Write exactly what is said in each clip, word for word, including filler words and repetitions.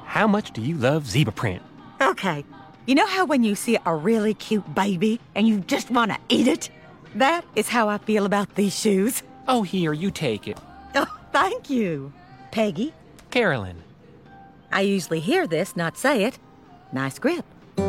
how much do you love zebra print? Okay, you know how when you see a really cute baby and you just want to eat it? That is how I feel about these shoes. Oh, here, you take it. Oh, thank you. Peggy? Carolyn. I usually hear this, not say it. Nice grip.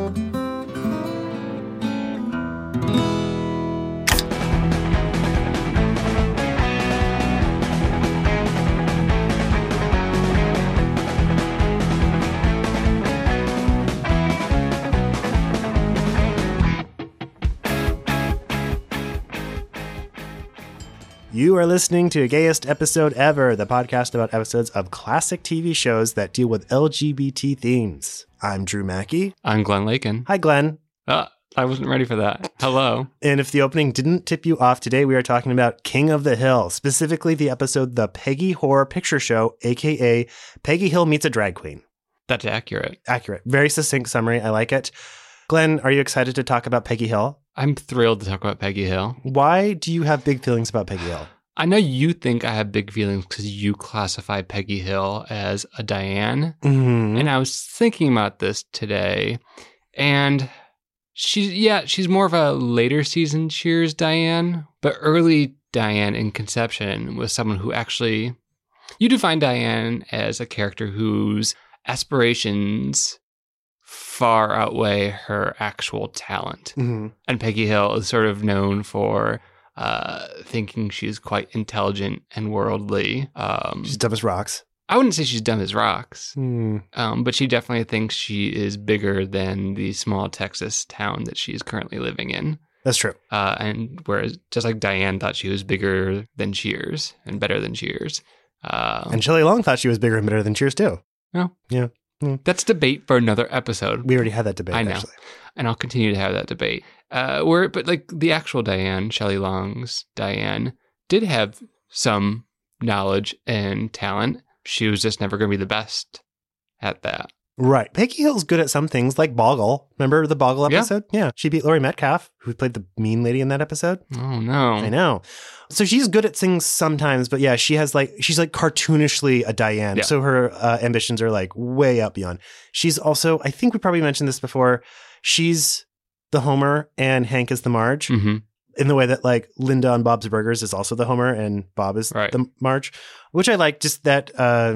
You are listening to Gayest Episode Ever, the podcast about episodes of classic T V shows that deal with L G B T themes. I'm Drew Mackey. I'm Glenn Lakin. Hi, Glenn. Uh, I wasn't ready for that. Hello. And if the opening didn't tip you off, today we are talking about King of the Hill, specifically the episode The Peggy Horror Picture Show, a k a. Peggy Hill Meets a Drag Queen. That's accurate. Accurate. Very succinct summary. I like it. Glenn, are you excited to talk about Peggy Hill? I'm thrilled to talk about Peggy Hill. Why do you have big feelings about Peggy Hill? I know you think I have big feelings because you classify Peggy Hill as a Diane. Mm-hmm. And I was thinking about this today. And she's, yeah, she's more of a later season Cheers Diane. But early Diane in conception was someone who actually, you define Diane as a character whose aspirations far outweigh her actual talent. Mm-hmm. And Peggy Hill is sort of known for uh, thinking she's quite intelligent and worldly. Um, She's dumb as rocks. I wouldn't say she's dumb as rocks, Mm. um, but she definitely thinks she is bigger than the small Texas town that she's currently living in. That's true. Uh, and whereas just like Diane thought she was bigger than Cheers and better than Cheers. Uh, And Shelley Long thought she was bigger and better than Cheers, too. no. Yeah. That's debate for another episode. We already had that debate, I know. actually. And I'll continue to have that debate. Uh, where, but like the actual Diane, Shelley Long's Diane, did have some knowledge and talent. She was just never going to be the best at that. Right. Peggy Hill's good at some things, like Boggle. Remember the Boggle Yeah. episode? Yeah. She beat Laurie Metcalf, who played the mean lady in that episode. Oh, no. I know. So she's good at things sometimes, but yeah, she has like, she's like cartoonishly a Diane. Yeah. So her uh, ambitions are like way up beyond. She's also, I think we probably mentioned this before, she's the Homer and Hank is the Marge. Mm-hmm. In the way that like Linda on Bob's Burgers is also the Homer and Bob is Right. the Marge, which I like, just that uh,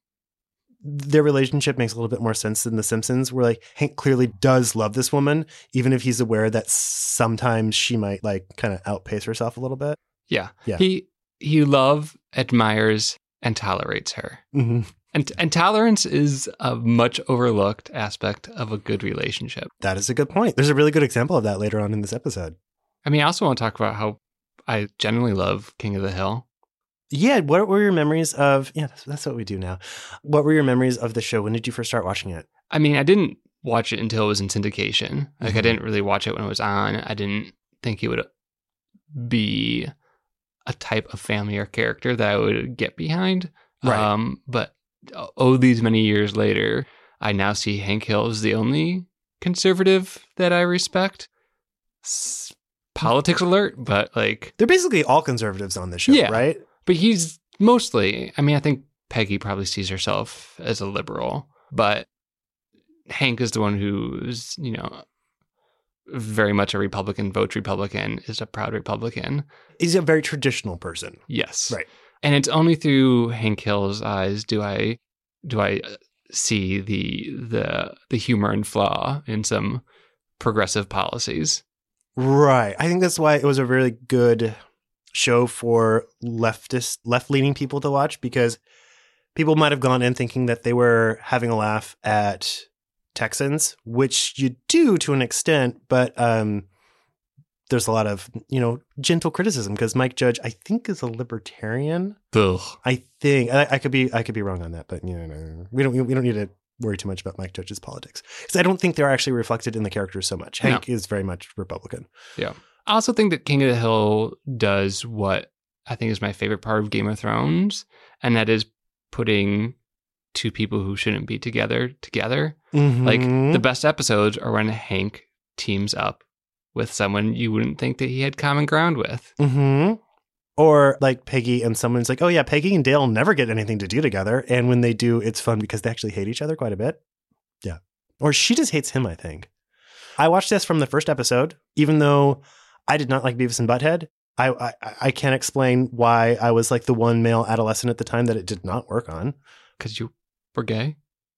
their relationship makes a little bit more sense than The Simpsons, where like Hank clearly does love this woman, even if he's aware that sometimes she might like kind of outpace herself a little bit. Yeah. Yeah. He, he love, admires, and tolerates her. Mm-hmm. And, and tolerance is a much overlooked aspect of a good relationship. That is a good point. There's a really good example of that later on in this episode. I mean, I also want to talk about how I genuinely love King of the Hill. Yeah. What were your memories of? Yeah, that's, that's what we do now. What were your memories of the show? When did you first start watching it? I mean, I didn't watch it until it was in syndication. Like, Mhm. I didn't really watch it when it was on. I didn't think it would be a type of family or character that I would get behind. Right. Um, but oh, these many years later, I now see Hank Hill as the only conservative that I respect. S- politics alert, but like, They're basically all conservatives on this show, Yeah. right? but he's mostly, I mean, I think Peggy probably sees herself as a liberal, but Hank is the one who's, you know, very much a Republican, votes Republican, is a proud Republican. He's a very traditional person. Yes. Right. And it's only through Hank Hill's eyes do I do I see the the the humor and flaw in some progressive policies. Right. I think that's why it was a really good show for leftist, left-leaning people to watch, because people might have gone in thinking that they were having a laugh at Texans, which you do to an extent, but um, there's a lot of, you know, gentle criticism because Mike Judge, I think, is a libertarian. Ugh. I think I, I could be I could be wrong on that, but you know, we don't we don't need to worry too much about Mike Judge's politics because I don't think they're actually reflected in the characters so much. Hank No. is very much Republican. Yeah. I also think that King of the Hill does what I think is my favorite part of Game of Thrones, and that is putting two people who shouldn't be together together. Mm-hmm. Like, the best episodes are when Hank teams up with someone you wouldn't think that he had common ground with. Mm-hmm. Or like Peggy and someone's like, oh yeah, Peggy and Dale never get anything to do together. And when they do, it's fun because they actually hate each other quite a bit. Yeah. Or she just hates him, I think. I watched this from the first episode, even though I did not like Beavis and Butthead. I, I, I can't explain why I was like the one male adolescent at the time that it did not work on. Because you were gay?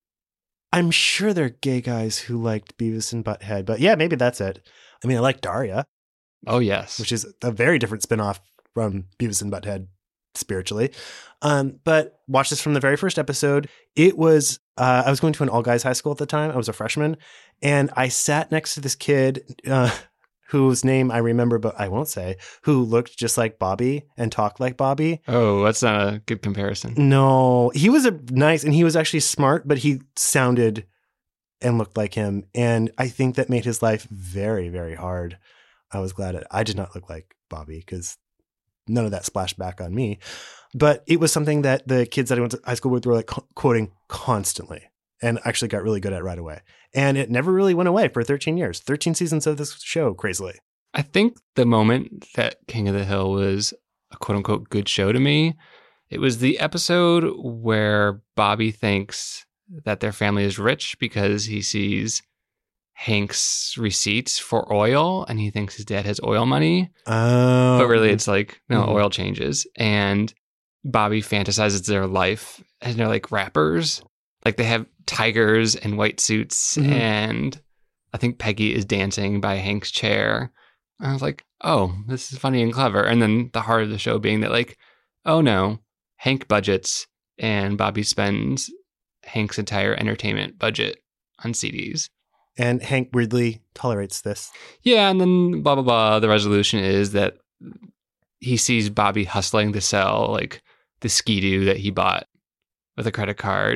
I'm sure there are gay guys who liked Beavis and Butthead, but yeah, maybe that's it. I mean, I like Daria. Oh, yes. Which is a very different spinoff from Beavis and Butthead spiritually. Um, but watch this from the very first episode. It was, uh, I was going to an all guys high school at the time. I was a freshman and I sat next to this kid, uh, whose name I remember, but I won't say, who looked just like Bobby and talked like Bobby. Oh, that's not a good comparison. No, he was a nice, and he was actually smart, but he sounded and looked like him. And I think that made his life very, very hard. I was glad it, I did not look like Bobby because none of that splashed back on me. But it was something that the kids that I went to high school with were like co- quoting constantly and actually got really good at right away. And it never really went away for thirteen years, thirteen seasons of this show, crazily. I think the moment that King of the Hill was a quote unquote good show to me, it was the episode where Bobby thinks that their family is rich because he sees Hank's receipts for oil and he thinks his dad has oil money. Um, but really it's like, no, mm-hmm. oil changes. And Bobby fantasizes their life and they're like rappers. Like they have tigers and white suits, mm-hmm. and I think Peggy is dancing by Hank's chair. I was like, oh, this is funny and clever. And then the heart of the show being that like, oh no, Hank budgets and Bobby spends Hank's entire entertainment budget on C Ds. And Hank weirdly tolerates this. Yeah, and then blah, blah, blah. The resolution is that he sees Bobby hustling to sell like the Ski-Doo that he bought with a credit card.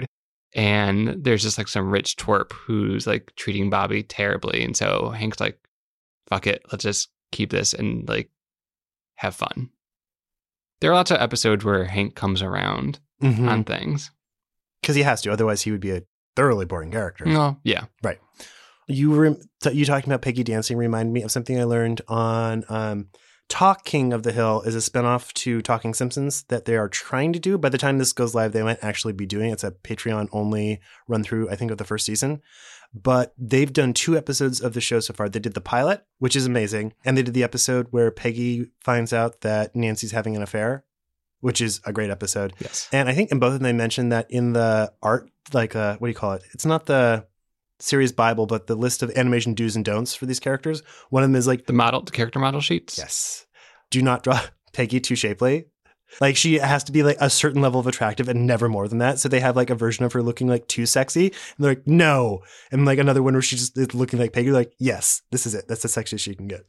And there's just like some rich twerp who's like treating Bobby terribly. And so Hank's like, fuck it, let's just keep this and like have fun. There are lots of episodes where Hank comes around mm-hmm. on things. Because he has to. Otherwise, he would be a thoroughly boring character. No, yeah. Right. You were you talking about Peggy dancing reminded me of something I learned on um, Talking of the Hill is a spinoff to Talking Simpsons that they are trying to do. By the time this goes live, they might actually be doing it. It's a Patreon only run through, I think, of the first season. But they've done two episodes of the show so far. They did the pilot, which is amazing. And they did the episode where Peggy finds out that Nancy's having an affair, which is a great episode. Yes. And I think in both of them, they mentioned that in the art, like, uh, what do you call it? It's not the series Bible, but the list of animation do's and don'ts for these characters. One of them is like the model, the character model sheets. Yes. Do not draw Peggy too shapely. Like she has to be like a certain level of attractive and never more than that. So they have like a version of her looking like too sexy. And they're like, no. And like another one where she's just is looking like Peggy. Like, yes, this is it. That's the sexiest she can get.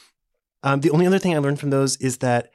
Um, the only other thing I learned from those is that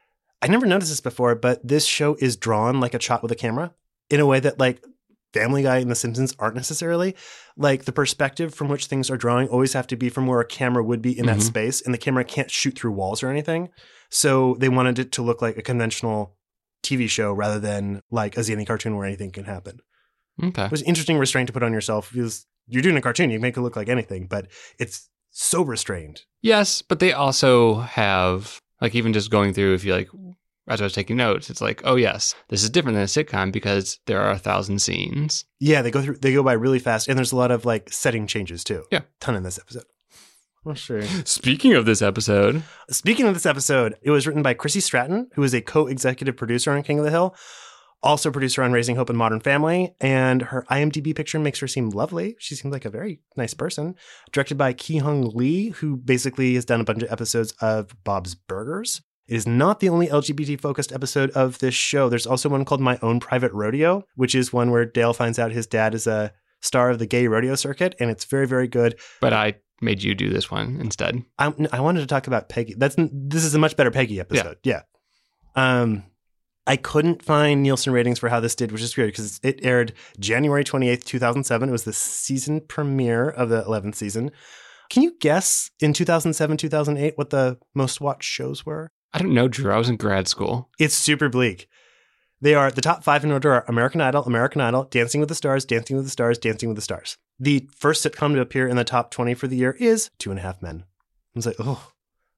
I never noticed this before, but this show is drawn like a shot with a camera in a way that like Family Guy and The Simpsons aren't necessarily. Like the perspective from which things are drawing always have to be from where a camera would be in mm-hmm. that space, and the camera can't shoot through walls or anything. So they wanted it to look like a conventional T V show rather than like a zany cartoon where anything can happen. Okay. It was an interesting restraint to put on yourself because you're doing a cartoon, you make it look like anything, but it's so restrained. Yes, but they also have, like even just going through, if you like, as I was taking notes, it's like, oh yes, this is different than a sitcom because there are a thousand scenes. Yeah, they go through, they go by really fast, and there's a lot of like setting changes too. Yeah, ton in this episode. Well, sure. Speaking of this episode, speaking of this episode, it was written by Chrissy Stratton, who is a co-executive producer on King of the Hill, also producer on Raising Hope and Modern Family, and her I M D B picture makes her seem lovely. She seems like a very nice person. Directed by Ki Hung Lee, who basically has done a bunch of episodes of Bob's Burgers. It is not the only L G B T-focused episode of this show. There's also one called My Own Private Rodeo, which is one where Dale finds out his dad is a star of the gay rodeo circuit, and it's very, very good. But I made you do this one instead. I, I wanted to talk about Peggy. That's This is a much better Peggy episode. Yeah. yeah. Um, I couldn't find Nielsen ratings for how this did, which is weird because it aired January twenty-eighth, two thousand seven. It was the season premiere of the eleventh season. Can you guess in two thousand seven, two thousand eight what the most watched shows were? I don't know, Drew. I was in grad school. It's super bleak. They are, the top five in order are American Idol, American Idol, Dancing with the Stars, Dancing with the Stars, Dancing with the Stars. The first sitcom to appear in the top twenty for the year is Two and a Half Men. I was like, oh,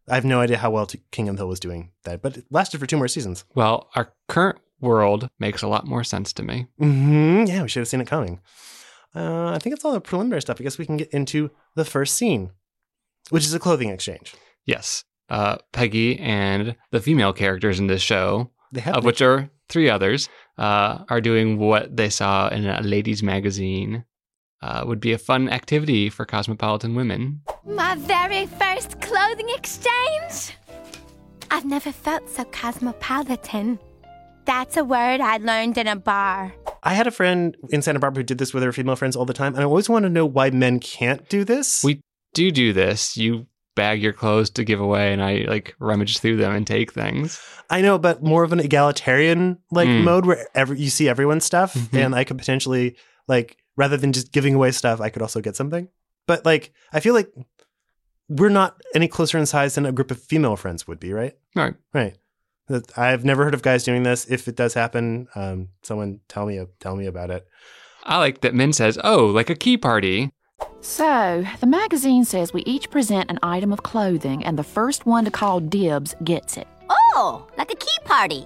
I have no idea how well t- King of the Hill was doing that, but it lasted for two more seasons. Well, our current world makes a lot more sense to me. Mm-hmm. Yeah, we should have seen it coming. Uh, I think it's all the preliminary stuff. I guess we can get into the first scene, which is a clothing exchange. Yes. Uh, Peggy and the female characters in this show, They have of which are three others, uh, are doing what they saw in a ladies' magazine. Uh, would be a fun activity for cosmopolitan women. My very first clothing exchange? I've never felt so cosmopolitan. That's a word I learned in a bar. I had a friend in Santa Barbara who did this with her female friends all the time, and I always want to know why men can't do this. We do do this. You bag your clothes to give away, and I like rummage through them and take things. I know, but more of an egalitarian like Mm. mode where every, you see everyone's stuff, Mhm. and I could potentially like rather than just giving away stuff, I could also get something. But like, I feel like we're not any closer in size than a group of female friends would be, right? Right. Right. That- I've never heard of guys doing this. If it does happen, um, someone tell me tell me about it. I like that Min says, oh, like a key party. So, the magazine says we each present an item of clothing, and the first one to call dibs gets it. Oh, like a key party.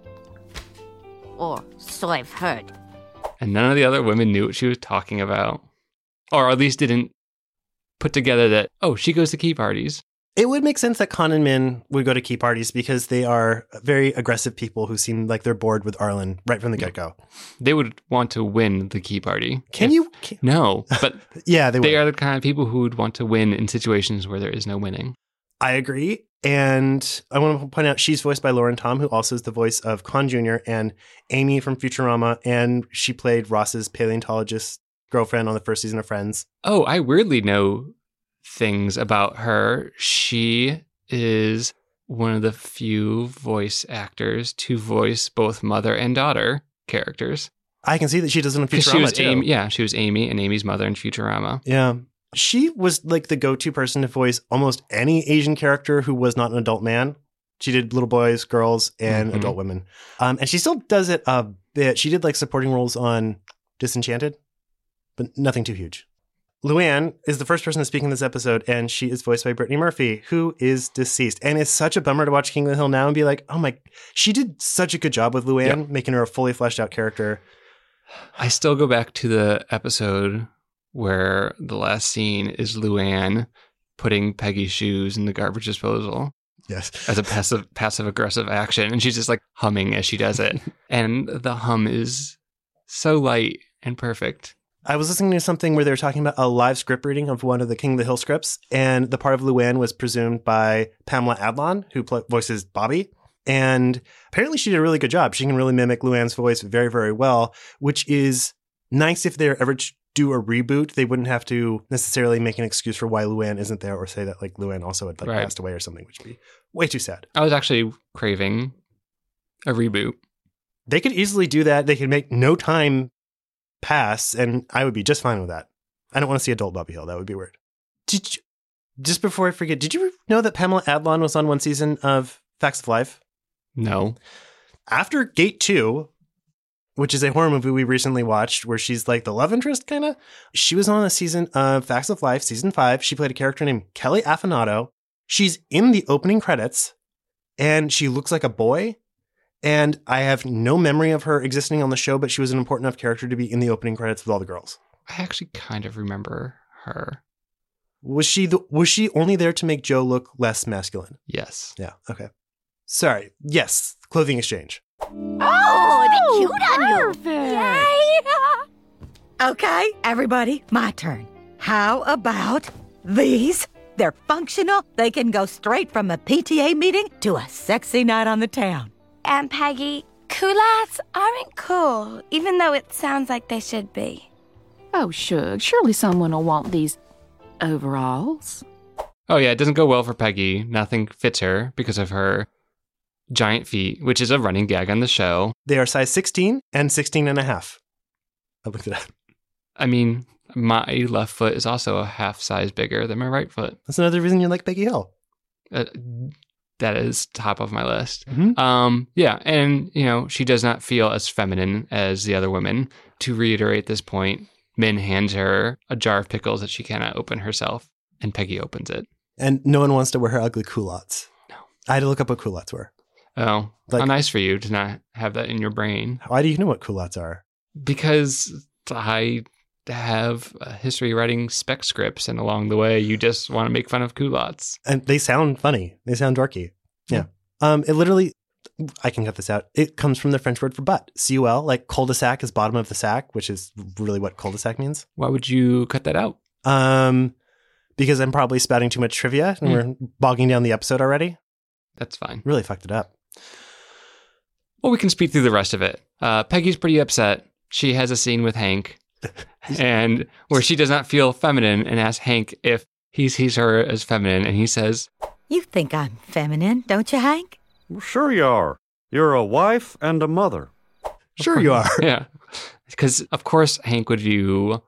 Or so I've heard. And none of the other women knew what she was talking about. Or at least didn't put together that, oh, she goes to key parties. It would make sense that Con and Min would go to key parties because they are very aggressive people who seem like they're bored with Arlen right from the get-go. They would want to win the key party. Can If- you? Can, No, but yeah, they would. they are the kind of people who would want to win in situations where there is no winning. I agree. And I want to point out she's voiced by Lauren Tom, who also is the voice of Con Junior and Amy from Futurama. And she played Ross's paleontologist girlfriend on the first season of Friends. Oh, I weirdly know things about her. She is one of the few voice actors to voice both mother and daughter characters. I can see that she does it in Because Futurama, she was too. Amy, yeah, she was Amy and Amy's mother in Futurama. Yeah. She was like the go-to person to voice almost any Asian character who was not an adult man. She did little boys, girls, and Mhm. adult women. Um, and she still does it a bit. She did like supporting roles on Disenchanted, but nothing too huge. Luann is the first person to speak in this episode, and she is voiced by Brittany Murphy, who is deceased. And it's such a bummer to watch King of the Hill now and be like, oh my, she did such a good job with Luann, Yeah. making her a fully fleshed out character. I still go back to the episode where the last scene is Luann putting Peggy's shoes in the garbage disposal Yes. as a passive passive aggressive action, and she's just like humming as she does it. And the hum is so light and perfect. I was listening to something where they were talking about a live script reading of one of the King of the Hill scripts, and the part of Luann was presumed by Pamela Adlon, who pl- voices Bobby. And apparently she did a really good job. She can really mimic Luann's voice very, very well, which is nice if they're ever to do a reboot. They wouldn't have to necessarily make an excuse for why Luann isn't there or say that like Luann also had like Right. passed away or something, which would be way too sad. I was actually craving a reboot. They could easily do that. They could make no time pass, and I would be just fine with that. I don't want to see adult Bobby Hill. That would be weird. Did you, just before I forget, did you know that Pamela Adlon was on one season of Facts of Life? No. After Gate two, which is a horror movie we recently watched where she's like the love interest kind of, she was on a season of Facts of Life, season five. She played a character named Kelly Affinado. She's in the opening credits, and she looks like a boy. And I have no memory of her existing on the show, but she was an important enough character to be in the opening credits with all the girls. I actually kind of remember her. Was she the, was she only there to make Joe look less masculine? Yes. Yeah. Okay. Sorry. Yes. Clothing exchange. Oh, they cute on you. Perfect. Okay, everybody, my turn. How about these? They're functional. They can go straight from a P T A meeting to a sexy night on the town. And Peggy, culottes aren't cool, even though it sounds like they should be. Oh, shucks. Surely someone will want these overalls. Oh, yeah, it doesn't go well for Peggy. Nothing fits her because of her giant feet, which is a running gag on the show. They are size sixteen and sixteen and a half. I looked it up. I mean, my left foot is also a half size bigger than my right foot. That's another reason you like Peggy Hill. Uh, that is top of my list. Mhm. Um, yeah, and, you know, she does not feel as feminine as the other women. To reiterate this point, Min hands her a jar of pickles that she cannot open herself, and Peggy opens it. And no one wants to wear her ugly culottes. No. I had to look up what culottes were. Oh, Like- how nice for you to not have that in your brain. Why do you know what culottes are? Because I have a history writing spec scripts, and along the way, you just want to make fun of culottes. And they sound funny. They sound dorky. Yeah. Um, it literally, I can cut this out. It comes from the French word for butt. C U L, like cul-de-sac is bottom of the sack, which is really what cul-de-sac means. Why would you cut that out? Um, because I'm probably spouting too much trivia and Mm. we're bogging down the episode already. That's fine. Really fucked it up. Well, we can speed through the rest of it. Uh, Peggy's pretty upset. She has a scene with Hank, and where she does not feel feminine, and asks Hank if he sees her as feminine, and he says, You think I'm feminine, don't you, Hank? Sure you are. You're a wife and a mother. Sure you are. yeah. Because, of course, Hank would view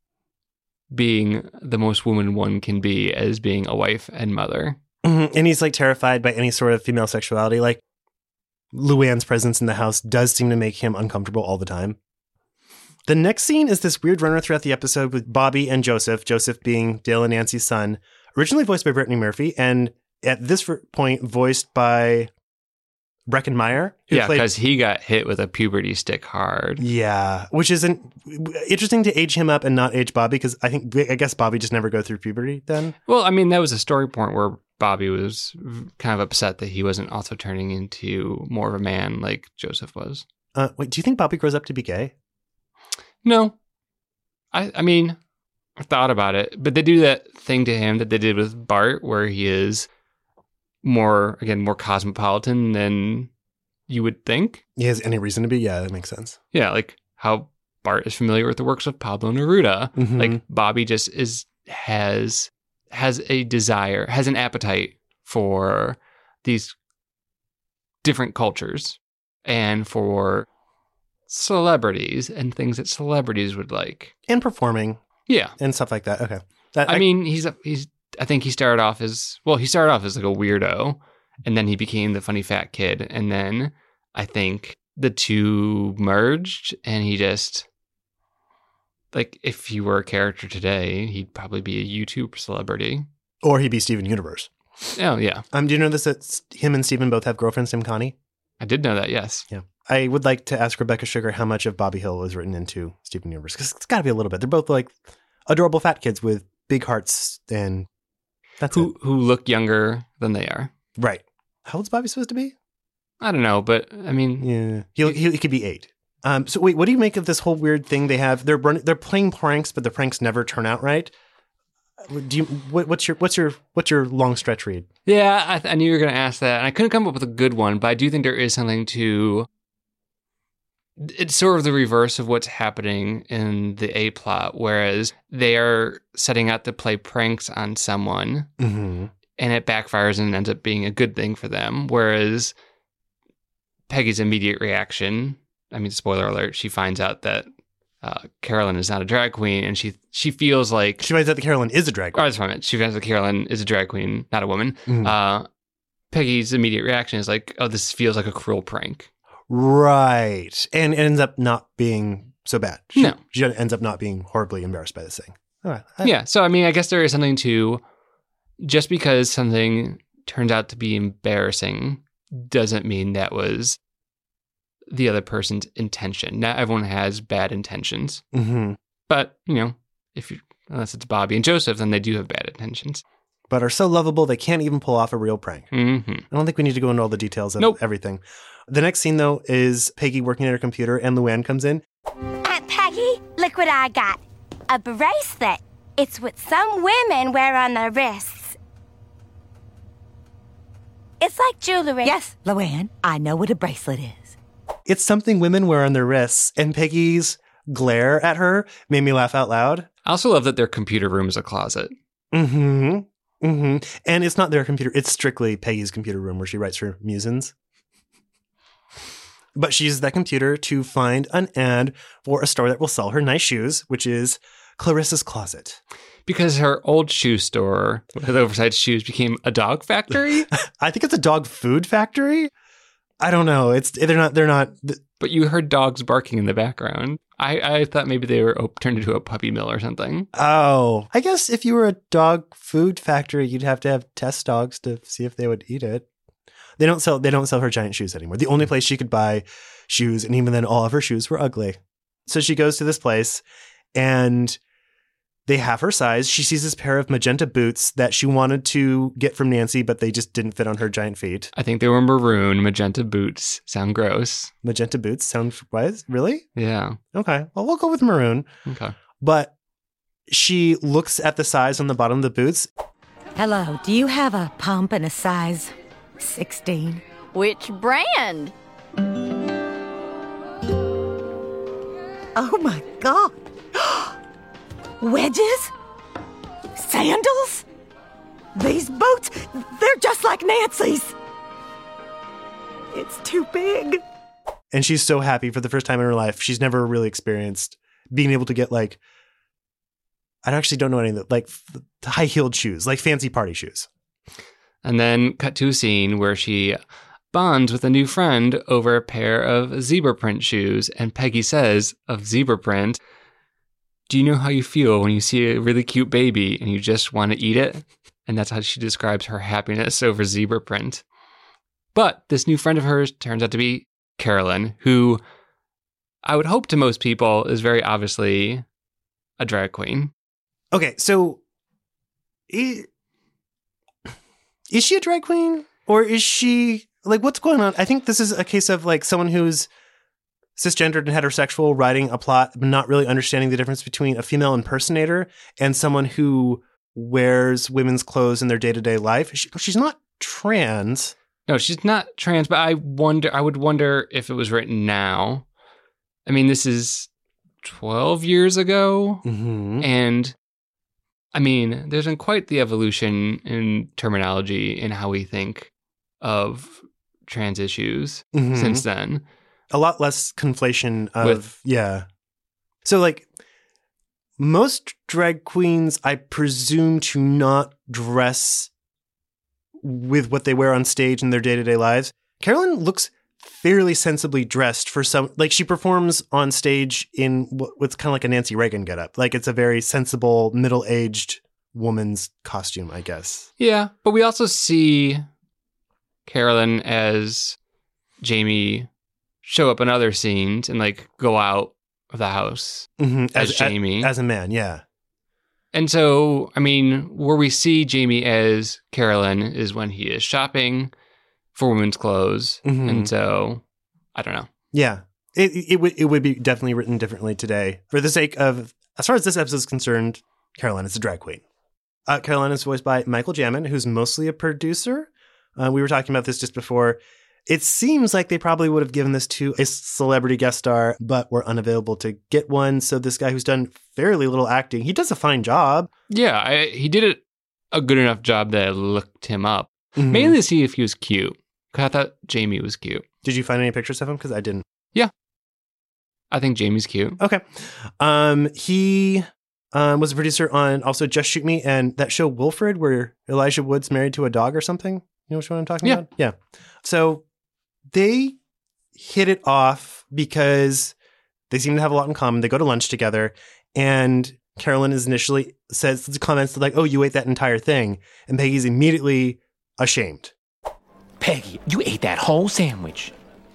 being the most woman one can be as being a wife and mother. Mhm. And he's like terrified by any sort of female sexuality. Like Luann's presence in the house does seem to make him uncomfortable all the time. The next scene is this weird runner throughout the episode with Bobby and Joseph, Joseph being Dale and Nancy's son, originally voiced by Brittany Murphy, and at this point voiced by Breckin Meyer. who Yeah, played- because he got hit with a puberty stick hard. Yeah, which isn't interesting to age him up and not age Bobby, because I think, I guess Bobby just never go through puberty then. Well, I mean, that was a story point where Bobby was kind of upset that he wasn't also turning into more of a man like Joseph was. Uh, wait, do you think Bobby grows up to be gay? No. I I mean, I thought about it, but they do that thing to him that they did with Bart where he is more, again, more cosmopolitan than you would think. He has any reason to be? Yeah, that makes sense. Yeah, like how Bart is familiar with the works of Pablo Neruda. Mhm. Like Bobby just is has has a desire, has an appetite for these different cultures and for celebrities and things that celebrities would like. And performing Yeah. and stuff like that. Okay. That, I mean, he's a, he's I think he started off as well, he started off as like a weirdo, and then he became the funny fat kid, and then I think the two merged, and he just, like, if he were a character today, he'd probably be a YouTube celebrity. or he'd be Steven Universe. Oh, yeah. Um, do you know this? That him and Steven both have girlfriends named Connie? I did know that, yes. Yeah. I would like to ask Rebecca Sugar how much of Bobby Hill was written into Steven Universe, because it's got to be a little bit. They're both like adorable fat kids with big hearts, and that's Who it. who look younger than they are. Right. How old's Bobby supposed to be? I don't know, but I mean, Yeah, he he, he could be eight. Um. So wait, what do you make of this whole weird thing they have? They're running, they're playing pranks, but the pranks never turn out right. Do you? What, what's your what's your what's your long stretch read? yeah, I, th- I knew you were going to ask that, and I couldn't come up with a good one, but I do think there is something to. It's sort of the reverse of what's happening in the A plot, whereas they are setting out to play pranks on someone, Mm-hmm. and it backfires and ends up being a good thing for them. Whereas Peggy's immediate reaction, I mean, spoiler alert, she finds out that uh, Carolyn is not a drag queen, and she she feels like She finds out that Carolyn is a drag Oh, queen. that's what I meant. She finds that Carolyn is a drag queen, not a woman. Mhm. Uh, Peggy's immediate reaction is like, "Oh, this feels like a cruel prank." Right. And it ends up not being so bad. She, No. She ends up not being horribly embarrassed by this thing. All right. I- Yeah. So, I mean, I guess there is something to just because something turns out to be embarrassing doesn't mean that was the other person's intention. Not everyone has bad intentions, Mm-hmm. but you know, if you unless it's Bobby and Joseph, then they do have bad intentions. But are so lovable they can't even pull off a real prank. hmm I don't think we need to go into all the details of Nope. everything. The next scene, though, is Peggy working at her computer, and Luann comes in. Aunt Peggy, look what I got. A bracelet. It's what some women wear on their wrists. It's like jewelry. Yes, Luann, I know what a bracelet is. It's something women wear on their wrists, and Peggy's glare at her made me laugh out loud. I also love that their computer room is a closet. Mm-hmm. Mm-hmm. And it's not their computer. It's strictly Peggy's computer room where she writes her musings. But she uses that computer to find an ad for a store that will sell her nice shoes, which is Clarissa's Closet. Because her old shoe store with oversized shoes became a dog factory. I think it's a dog food factory. I don't know. It's they're not they're not But you heard dogs barking in the background. I, I thought maybe they were op- turned into a puppy mill or something. Oh, I guess if you were a dog food factory, you'd have to have test dogs to see if they would eat it. They don't sell. They don't sell her giant shoes anymore. The only place she could buy shoes, and even then, all of her shoes were ugly. So she goes to this place, and they have her size. She sees this pair of magenta boots that she wanted to get from Nancy, but they just didn't fit on her giant feet. I think they were maroon. Magenta boots sound gross. Magenta boots sound wise? Really? Yeah. Okay. Well, we'll go with maroon. Okay. But she looks at the size on the bottom of the boots. Hello, do you have a pump in a size sixteen? Which brand? Oh my God. Wedges? Sandals? These boots, they're just like Nancy's. It's too big. And she's so happy for the first time in her life. She's never really experienced being able to get like, I actually don't know any of the, like high-heeled shoes, like fancy party shoes. And then cut to a scene where she bonds with a new friend over a pair of zebra print shoes. And Peggy says of zebra print, do you know how you feel when you see a really cute baby and you just want to eat it? And that's how she describes her happiness over zebra print. But this new friend of hers turns out to be Carolyn, who I would hope to most people is very obviously a drag queen. Okay, so is, is she a drag queen? Or is she, like, what's going on? I think this is a case of, like, someone who's cisgendered and heterosexual writing a plot, but not really understanding the difference between a female impersonator and someone who wears women's clothes in their day-to-day life. She, she's not trans. No, she's not trans, but I wonder, I would wonder if it was written now. I mean, this is twelve years ago. Mm-hmm. And I mean, there's been quite the evolution in terminology in how we think of trans issues Mm-hmm. since then. A lot less conflation of, With- yeah. So, like, most drag queens, I presume, to not dress with what they wear on stage in their day-to-day lives. Carolyn looks fairly sensibly dressed for some, like, she performs on stage in what, what's kind of like a Nancy Reagan getup. Like, it's a very sensible, middle-aged woman's costume, I guess. Yeah, but we also see Carolyn as Jamie show up in other scenes and like go out of the house Mm-hmm. as, Jamie. As, as a man, yeah. And so, I mean, where we see Jamie as Carolyn is when he is shopping for women's clothes. Mhm. And so, I don't know. Yeah. It, it, it would it would be definitely written differently today. For the sake of, as far as this episode is concerned, Carolyn is a drag queen. Uh, Carolyn is voiced by Michael Jamin, who's mostly a producer. Uh, we were talking about this just before. It seems like they probably would have given this to a celebrity guest star, but were unavailable to get one. So this guy who's done fairly little acting, he does a fine job. Yeah, I, he did it a good enough job that I looked him up. Mhm. Mainly to see if he was cute. Because I thought Jamie was cute. Did you find any pictures of him? Because I didn't. I think Jamie's cute. Okay. Um, he um, was a producer on also Just Shoot Me and that show Wilfred, where Elijah Wood's married to a dog or something. You know which one I'm talking Yeah. about? Yeah. So they hit it off because they seem to have a lot in common. They go to lunch together, and Carolyn is initially says comments like, "Oh, you ate that entire thing," and Peggy's immediately ashamed. Peggy, you ate that whole sandwich.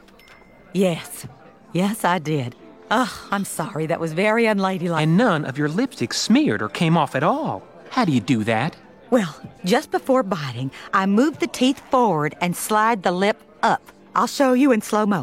Yes. Yes, I did. Ugh, I'm sorry. That was very unladylike. And none of your lipstick smeared or came off at all. How do you do that? Well, just before biting, I moved the teeth forward and slide the lip up. I'll show you in slow-mo.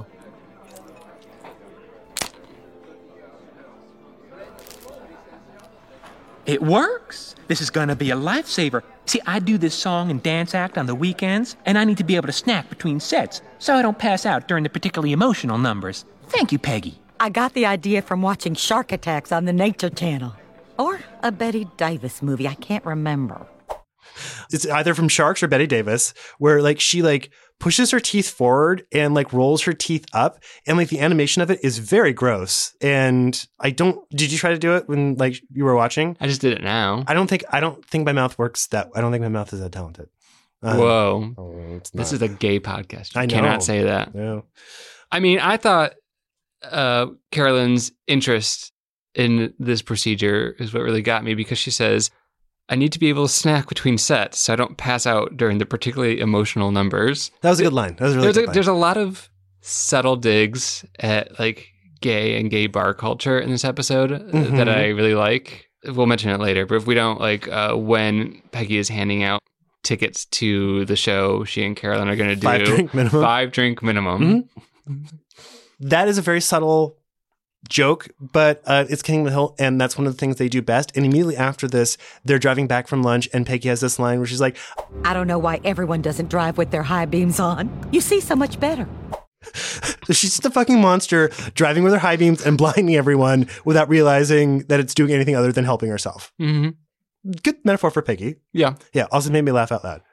It works. This is gonna be a lifesaver. See, I do this song and dance act on the weekends, and I need to be able to snack between sets so I don't pass out during the particularly emotional numbers. Thank you, Peggy. I got the idea from watching Shark Attacks on the Nature Channel. Or a Betty Davis movie. I can't remember. It's either from Sharks or Betty Davis, where like she like pushes her teeth forward and like rolls her teeth up, and like the animation of it is very gross. And I don't. Did you try to do it when like you were watching? I just did it now. I don't think. I don't think my mouth works that. I don't think my mouth is that talented. Um, Whoa. oh, it's This not. is a gay podcast. You I know. cannot say that. No. I mean, I thought uh, Carolyn's interest in this procedure is what really got me, because she says, I need to be able to snack between sets so I don't pass out during the particularly emotional numbers. That was a good line. That was a really there's good a, line. There's a lot of subtle digs at like gay and gay bar culture in this episode Mm-hmm. that I really like. We'll mention it later, but if we don't, like uh, when Peggy is handing out tickets to the show she and Carolyn are going to do. Five drink minimum. Five drink minimum. Mm-hmm. That is a very subtle joke, but uh, it's King Hill, and that's one of the things they do best. And immediately after this, they're driving back from lunch, and Peggy has this line where she's like, I don't know why everyone doesn't drive with their high beams on. You see so much better. so she's just a fucking monster driving with her high beams and blinding everyone without realizing that it's doing anything other than helping herself. Mm-hmm. Good metaphor for Peggy. Yeah. Yeah. Also made me laugh out loud.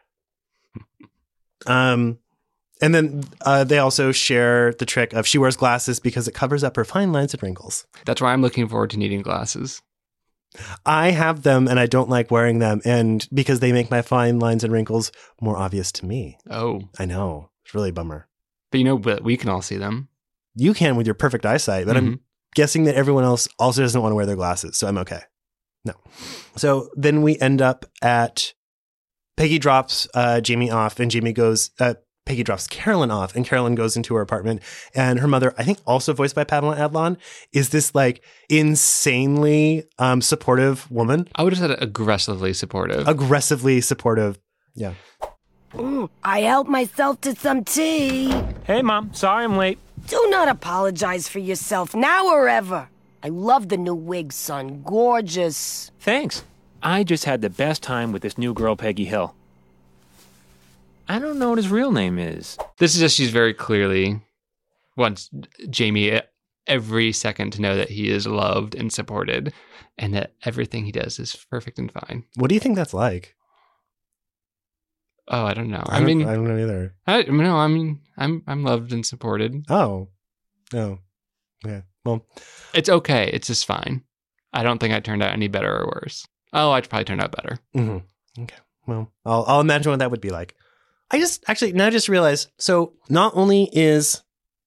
Um, and then uh, they also share the trick of she wears glasses because it covers up her fine lines and wrinkles. That's why I'm looking forward to needing glasses. I have them and I don't like wearing them, and because they make my fine lines and wrinkles more obvious to me. Oh. I know. It's really a bummer. But you know, but we can all see them. You can with your perfect eyesight, but Mm-hmm. I'm guessing that everyone else also doesn't want to wear their glasses, so I'm okay. No. So then we end up at Peggy drops uh, Jamie off, and Jamie goes, uh, Peggy drops Carolyn off, and Carolyn goes into her apartment. And her mother, I think also voiced by Pamela Adlon, is this like insanely um, supportive woman. I would have said aggressively supportive. Aggressively supportive. Yeah. Mm, I helped myself to some tea. Hey, Mom. Sorry I'm late. Do not apologize for yourself now or ever. I love the new wig, son. Gorgeous. Thanks. I just had the best time with this new girl, Peggy Hill. I don't know what his real name is. This is just, she's very clearly wants Jamie every second to know that he is loved and supported and that everything he does is perfect and fine. What do you think that's like? Oh, I don't know. I, I, don't, mean, I don't know either. I no, I mean, I'm I'm loved and supported. Oh, no. Yeah. Well, it's okay. It's just fine. I don't think I turned out any better or worse. Oh, I'd probably turned out better. Mm-hmm. Okay. Well, I'll I'll imagine what that would be like. I just actually now I just realized. So not only is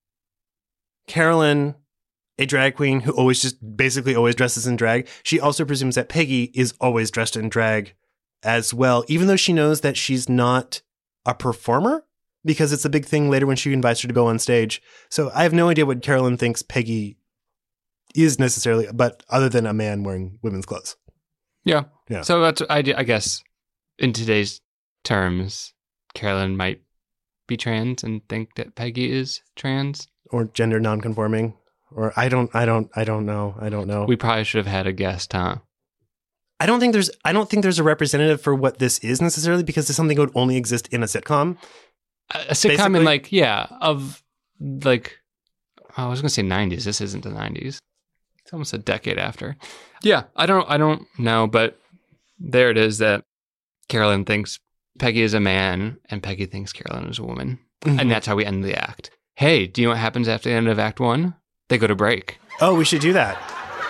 Carolyn a drag queen who always just basically always dresses in drag, she also presumes that Peggy is always dressed in drag as well, even though she knows that she's not a performer, because it's a big thing later when she invites her to go on stage. So I have no idea what Carolyn thinks Peggy is necessarily, but other than a man wearing women's clothes. Yeah. Yeah. So that's, I, I guess, in today's terms, Carolyn might be trans and think that Peggy is trans. Or gender nonconforming. Or I don't, I don't, I don't know. I don't know. We probably should have had a guest, huh? I don't think there's I don't think there's a representative for what this is necessarily, because it's something that would only exist in a sitcom. A, a sitcom Basically. in like, yeah, of like, oh, I was going to say nineties. This isn't the nineties. It's almost a decade after. Yeah, I don't I don't know, but there it is that Carolyn thinks Peggy is a man and Peggy thinks Carolyn is a woman. Mm-hmm. And that's how we end the act. Hey, do you know what happens after the end of Act One? They go to break. Oh, we should do that.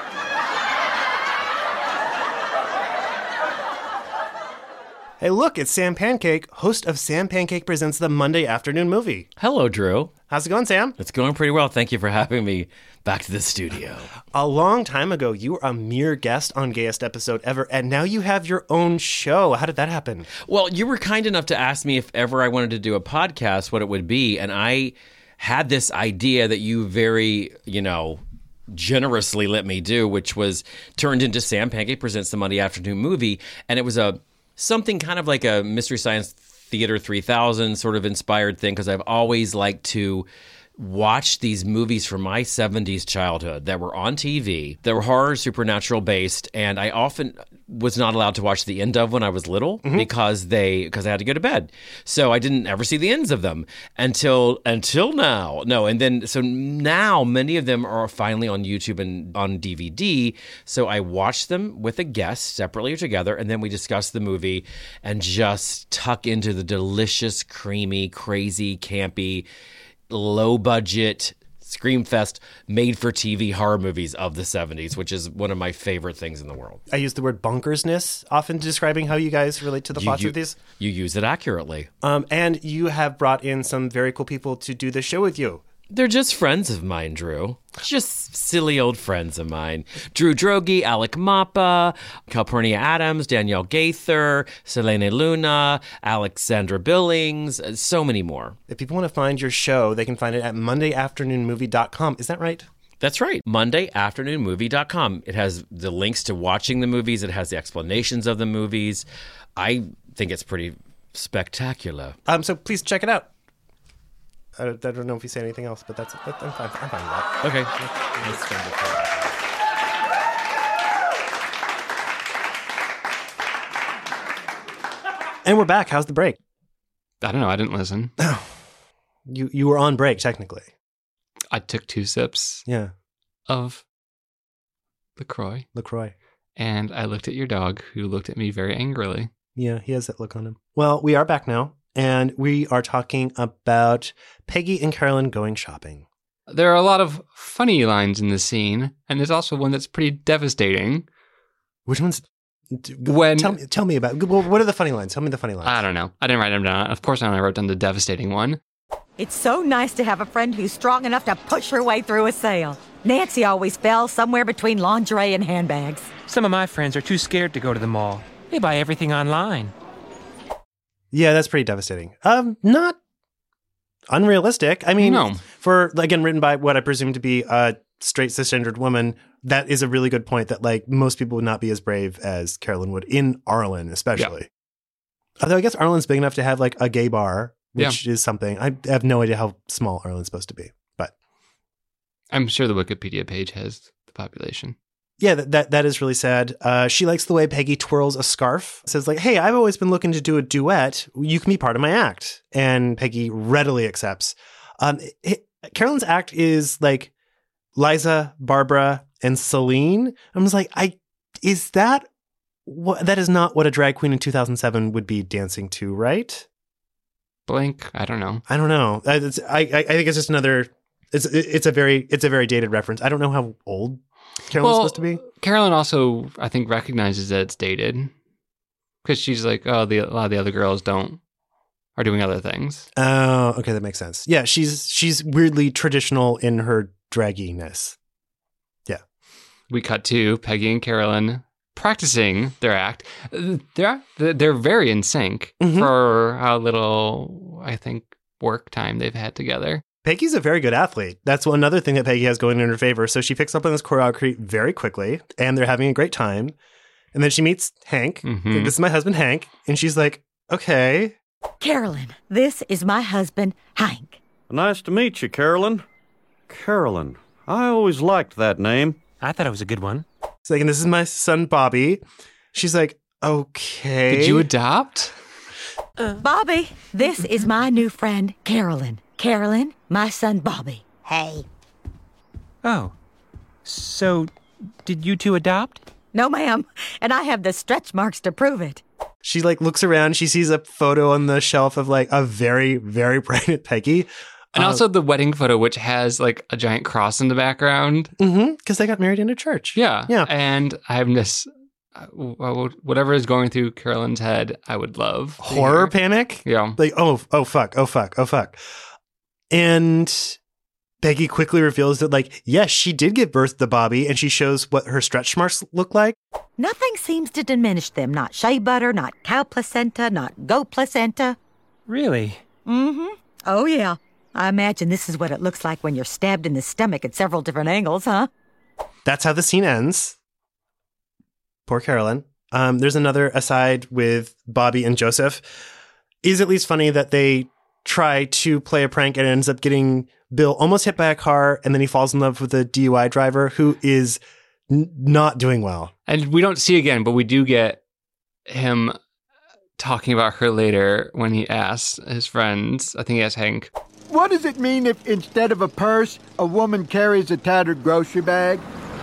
Hey, look, it's Sam Pancake, host of Sam Pancake Presents the Monday Afternoon Movie. Hello, Drew. How's it going, Sam? It's going pretty well. Thank you for having me back to the studio. A long time ago, you were a mere guest on Gayest Episode Ever, and now you have your own show. How did that happen? Well, you were kind enough to ask me if ever I wanted to do a podcast, what it would be, and I had this idea that you very, you know, generously let me do, which was turned into Sam Pancake Presents the Monday Afternoon Movie, and it was a something kind of like a Mystery Science Theater three thousand sort of inspired thing, because I've always liked to watch these movies from my seventies childhood that were on T V, that were horror, supernatural based, and I often was not allowed to watch the end of when I was little mm-hmm. because they because I had to go to bed. So I didn't ever see the ends of them until until now. No, and then so now many of them are finally on YouTube and on D V D. So I watch them with a guest separately or together, and then we discuss the movie and just tuck into the delicious, creamy, crazy, campy, low budget Screamfest made-for-T V horror movies of the seventies, which is one of my favorite things in the world. I use the word bonkersness often describing how you guys relate to the plots you, of these. You use it accurately. Um, and you have brought in some very cool people to do this show with you. They're just friends of mine, Drew. Just silly old friends of mine. Drew Droege, Alec Mapa, Calpurnia Adams, Danielle Gaither, Selene Luna, Alexandra Billings, so many more. If people want to find your show, they can find it at monday afternoon movie dot com. Is that right? That's right. monday afternoon movie dot com. It has the links to watching the movies. It has the explanations of the movies. I think it's pretty spectacular. Um, so please check it out. I don't, I don't know if you say anything else, but that's that, I'm fine. I'm fine with that. Okay. And we're back. How's the break? I don't know. I didn't listen. you you were on break, technically. I took two sips Yeah. of LaCroix. LaCroix. And I looked at your dog, who looked at me very angrily. Yeah, he has that look on him. Well, we are back now, and we are talking about Peggy and Carolyn going shopping. There are a lot of funny lines in the scene, and there's also one that's pretty devastating. Which one's... When tell me, tell me about... What are the funny lines? Tell me the funny lines. I don't know. I didn't write them down. Of course, I only wrote down the devastating one. It's so nice to have a friend who's strong enough to push her way through a sale. Nancy always fell somewhere between lingerie and handbags. Some of my friends are too scared to go to the mall. They buy everything online. Yeah, that's pretty devastating. Um, not unrealistic. I mean, no. For, again, written by what I presume to be a straight cisgendered woman, that is a really good point that, like, most people would not be as brave as Carolyn would, in Arlen especially. Yeah. Although I guess Arlen's big enough to have, like, a gay bar, which yeah. is something. I have no idea how small Arlen's supposed to be, but... I'm sure the Wikipedia page has the population. Yeah, that, that that is really sad. Uh, she likes the way Peggy twirls a scarf. Says like, hey, I've always been looking to do a duet. You can be part of my act. And Peggy readily accepts. Um, it, Carolyn's act is like Liza, Barbara, and Celine. I was like, I is that what? That is not what a drag queen in two thousand seven would be dancing to, right? Blank. I don't know. I don't know. It's, I, I I think it's just another. It's it's a very it's a very dated reference. I don't know how old Carolyn's well, supposed to be. Carolyn also, I think, recognizes that it's dated because she's like, oh, the, a lot of the other girls don't are doing other things. Oh, okay, that makes sense. Yeah, she's she's weirdly traditional in her dragginess. Yeah. We cut to Peggy and Carolyn practicing their act. They're they're very in sync mm-hmm. for how little, I think, work time they've had together. Peggy's a very good athlete. That's one another thing that Peggy has going in her favor. So she picks up on this choreography very quickly, and they're having a great time. And then she meets Hank. Mm-hmm. This is my husband, Hank. And she's like, okay. Carolyn, this is my husband, Hank. Nice to meet you, Carolyn. Carolyn. I always liked that name. I thought it was a good one. She's like, and this is my son, Bobby. She's like, okay. Did you adopt? Uh, Bobby, this is my new friend, Carolyn. Carolyn, my son, Bobby. Hey. Oh. So, did you two adopt? No, ma'am. And I have the stretch marks to prove it. She, like, looks around. She sees a photo on the shelf of, like, a very, very pregnant Peggy. And uh, also the wedding photo, which has, like, a giant cross in the background. Mm-hmm. Because they got married in a church. Yeah. Yeah. And I have this... whatever is going through Carolyn's head, I would love. Horror panic? Yeah. Like, oh, oh, fuck, oh, fuck, oh, fuck. And Peggy quickly reveals that, like, yes, she did give birth to Bobby, and she shows what her stretch marks look like. Nothing seems to diminish them. Not shea butter, not cow placenta, not goat placenta. Really? Mm-hmm. Oh, yeah. I imagine this is what it looks like when you're stabbed in the stomach at several different angles, huh? That's how the scene ends. Poor Carolyn. Um, there's another aside with Bobby and Joseph. Is at least funny that they try to play a prank and it ends up getting Bill almost hit by a car, and then he falls in love with a D U I driver who is n- not doing well. And we don't see again, but we do get him talking about her later when he asks his friends, I think he asked Hank, what does it mean if instead of a purse, a woman carries a tattered grocery bag?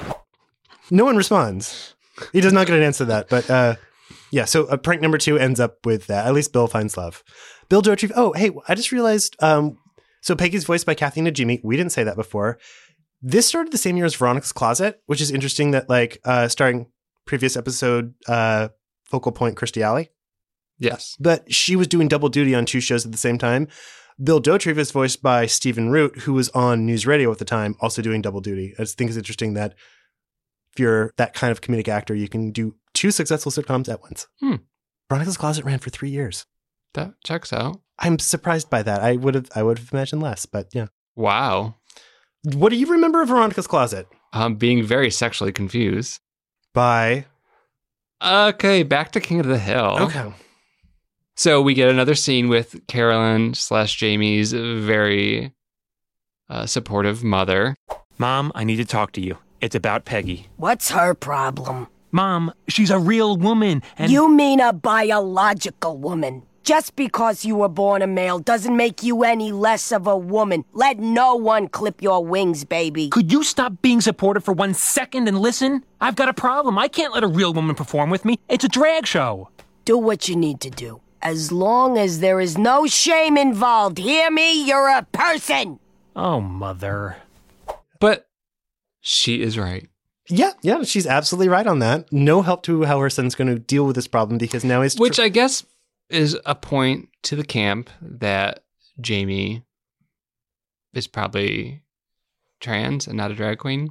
No one responds. He does not get an answer to that, but uh, yeah, so uh, prank number two ends up with that. At least Bill finds love. Bill Dotrieve. Oh, hey, I just realized, um, so Peggy's voiced by Kathy Najimy. We didn't say that before. This started the same year as Veronica's Closet, which is interesting that, like, uh, starring previous episode, uh, Focal Point Kirstie Alley. Yes. But she was doing double duty on two shows at the same time. Bill Dauterive is voiced by Stephen Root, who was on News Radio at the time, also doing double duty. I just think it's interesting that if you're that kind of comedic actor, you can do two successful sitcoms at once. Hmm. Veronica's Closet ran for three years. That checks out. I'm surprised by that. I would have I would have imagined less, but yeah. Wow. What do you remember of Veronica's Closet? Um, being very sexually confused. By? Okay, back to King of the Hill. Okay. So we get another scene with Carolyn slash Jamie's very uh, supportive mother. Mom, I need to talk to you. It's about Peggy. What's her problem? Mom, she's a real woman, and... You mean a biological woman. Just because you were born a male doesn't make you any less of a woman. Let no one clip your wings, baby. Could you stop being supportive for one second and listen? I've got a problem. I can't let a real woman perform with me. It's a drag show. Do what you need to do. As long as there is no shame involved. Hear me? You're a person. Oh, Mother. But she is right. Yeah, yeah, she's absolutely right on that. No help to how her son's going to deal with this problem because now he's... Which I guess is a point to the camp that Jamie is probably trans and not a drag queen.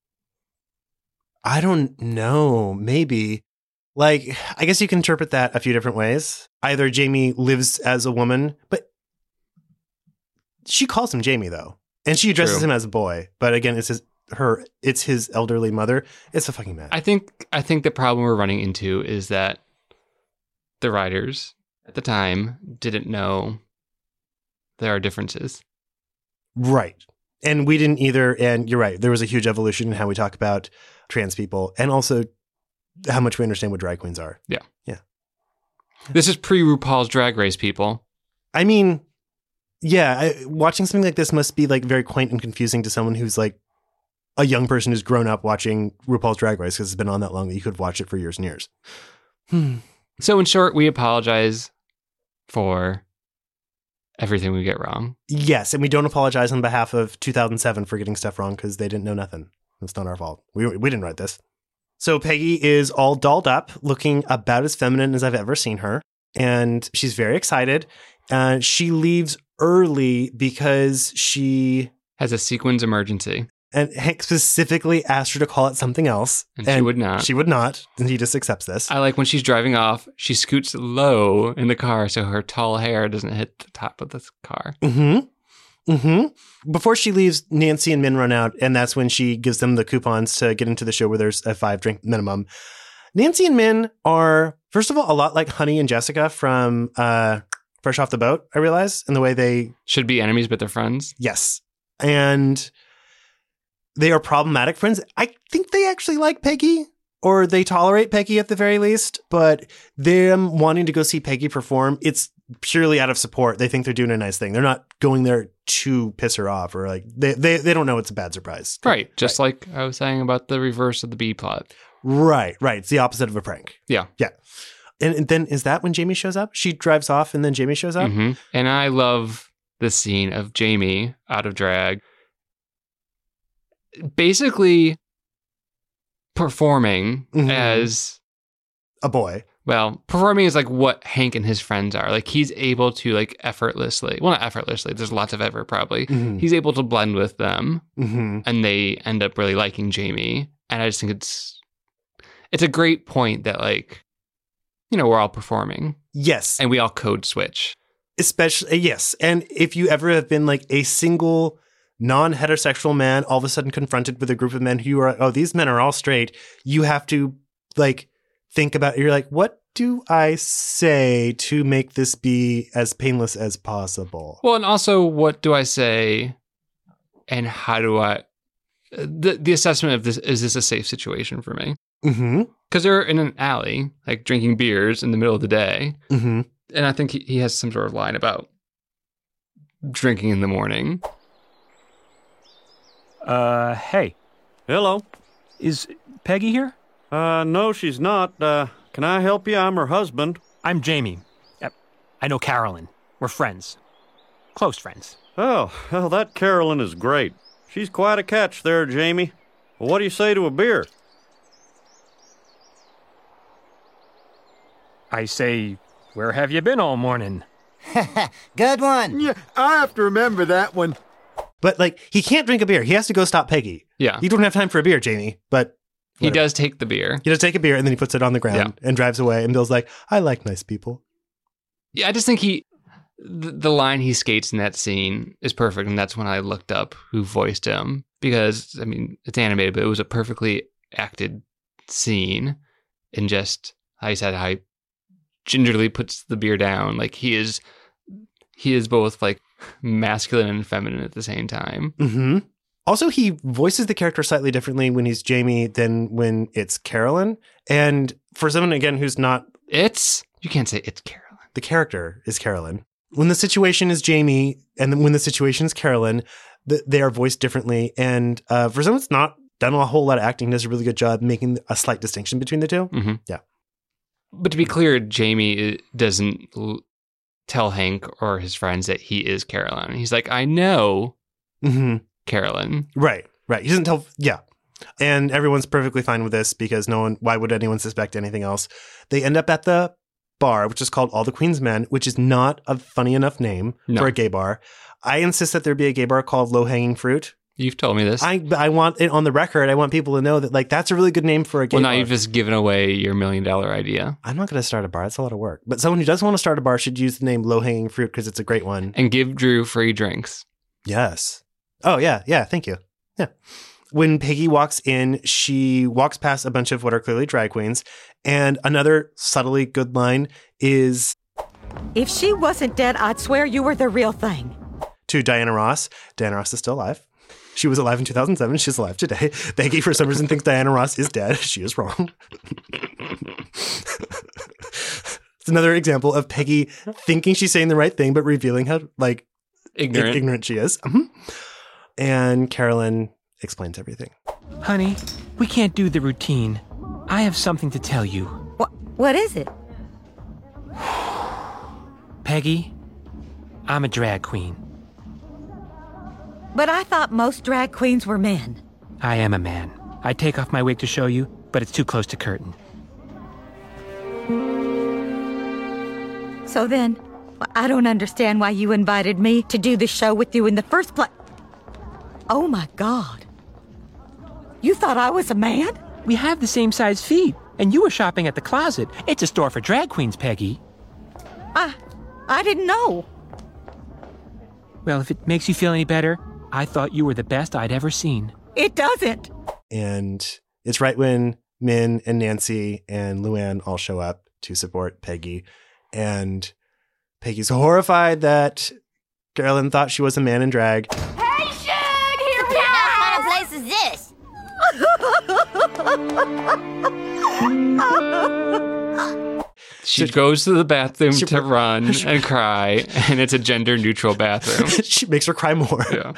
I don't know. Maybe. Like, I guess you can interpret that a few different ways. Either Jamie lives as a woman, but she calls him Jamie, though. And she addresses True. him as a boy. But again, it's his, her, it's his elderly mother. It's a fucking mess. I think, I think the problem we're running into is that the writers at the time didn't know there are differences. Right. And we didn't either. And you're right. There was a huge evolution in how we talk about trans people and also how much we understand what drag queens are. Yeah. Yeah. This is pre-RuPaul's Drag Race, people. I mean, yeah, I, watching something like this must be like very quaint and confusing to someone who's like a young person who's grown up watching RuPaul's Drag Race because it's been on that long that you could watch it for years and years. Hmm. So in short, we apologize for everything we get wrong. Yes, and we don't apologize on behalf of two thousand seven for getting stuff wrong because they didn't know nothing. It's not our fault. We we didn't write this. So Peggy is all dolled up, looking about as feminine as I've ever seen her, and she's very excited. Uh, she leaves early because she has a sequins emergency. And Hank specifically asked her to call it something else. And, and she would not. She would not. And he just accepts this. I like when she's driving off, she scoots low in the car so her tall hair doesn't hit the top of the car. Mm-hmm. Mm-hmm. Before she leaves, Nancy and Min run out, and that's when she gives them the coupons to get into the show where there's a five drink minimum. Nancy and Min are, first of all, a lot like Honey and Jessica from uh, Fresh Off the Boat, I realize, in the way they... Should be enemies, but they're friends? Yes. And... they are problematic friends. I think they actually like Peggy, or they tolerate Peggy at the very least, but them wanting to go see Peggy perform, it's purely out of support. They think they're doing a nice thing. They're not going there to piss her off, or like, they they, they don't know it's a bad surprise. Right. Just right. like I was saying about the reverse of the B plot. Right, right. It's the opposite of a prank. Yeah. Yeah. And, and then is that when Jamie shows up? She drives off and then Jamie shows up? Mm-hmm. And I love the scene of Jamie out of drag basically performing mm-hmm. as a boy. Well, performing is like what Hank and his friends are. Like he's able to like effortlessly, well, not effortlessly, there's lots of effort probably. Mm-hmm. He's able to blend with them mm-hmm. and they end up really liking Jamie. And I just think it's, it's a great point that like, you know, we're all performing. Yes. And we all code switch. Especially, yes. And if you ever have been like a single non-heterosexual man all of a sudden confronted with a group of men who are, oh, these men are all straight, you have to like think about, you're like, what do I say to make this be as painless as possible? Well, and also, what do I say and how do I, the, the assessment of this, is this a safe situation for me? Mm-hmm. Because they're in an alley, like drinking beers in the middle of the day. Mm-hmm. And I think he, he has some sort of line about drinking in the morning. Uh, hey. Hello. Is Peggy here? Uh, no, she's not. Uh, can I help you? I'm her husband. I'm Jamie. Uh, I know Carolyn. We're friends. Close friends. Oh, well, that Carolyn is great. She's quite a catch there, Jamie. Well, what do you say to a beer? I say, where have you been all morning? Good one. Yeah, I have to remember that one. But, like, he can't drink a beer. He has to go stop Peggy. Yeah. You don't have time for a beer, Jamie, but... He whatever. does take the beer. He does take a beer, and then he puts it on the ground Yeah. and drives away, and Bill's like, I like nice people. Yeah, I just think he... The, the line he skates in that scene is perfect, and that's when I looked up who voiced him. Because, I mean, it's animated, but it was a perfectly acted scene. And just, how he said, how he gingerly puts the beer down. Like, he is... He is both, like, masculine and feminine at the same time. Mm-hmm. Also, he voices the character slightly differently when he's Jamie than when it's Carolyn. And for someone, again, who's not... It's... You can't say it's Carolyn. The character is Carolyn. When the situation is Jamie and then when the situation is Carolyn, th- they are voiced differently. And uh, for someone that's not done a whole lot of acting, does a really good job making a slight distinction between the two. Mm-hmm. Yeah. But to be clear, Jamie doesn't l- tell Hank or his friends that he is Carolyn. He's like, I know... Mm-hmm. Carolyn. Right, right. He doesn't tell, yeah. And everyone's perfectly fine with this because no one, why would anyone suspect anything else? They end up at the bar, which is called All the Queen's Men, which is not a funny enough name no. for a gay bar. I insist that there be a gay bar called Low Hanging Fruit. You've told me this. I I want it on the record. I want people to know that, like, that's a really good name for a gay well, bar. Well, now you've just given away your million dollar idea. I'm not going to start a bar. It's a lot of work. But someone who does want to start a bar should use the name Low Hanging Fruit because it's a great one. And give Drew free drinks. Yes. Oh, yeah. Yeah. Thank you. Yeah. When Peggy walks in, she walks past a bunch of what are clearly drag queens. And another subtly good line is... If she wasn't dead, I'd swear you were the real thing. To Diana Ross. Diana Ross is still alive. She was alive in two thousand seven. She's alive today. Peggy, for some reason, thinks Diana Ross is dead. She is wrong. It's another example of Peggy thinking she's saying the right thing, but revealing how, like, ignorant, ignorant she is. Mm-hmm. And Carolyn explains everything. Honey, we can't do the routine. I have something to tell you. What? What is it? Peggy, I'm a drag queen. But I thought most drag queens were men. I am a man. I take off my wig to show you, but it's too close to curtain. So then, I don't understand why you invited me to do the show with you in the first place. Oh my God. You thought I was a man? We have the same size feet, and you were shopping at the Closet. It's a store for drag queens, Peggy. I, I didn't know. Well, if it makes you feel any better, I thought you were the best I'd ever seen. It doesn't. And it's right when Min and Nancy and Luann all show up to support Peggy. And Peggy's horrified that Carolyn thought she was a man in drag. Hey, Shug! Here we are! What kind of place is this? She so, goes to the bathroom she, to run she, and cry, and it's a gender-neutral bathroom. She makes her cry more. Yeah.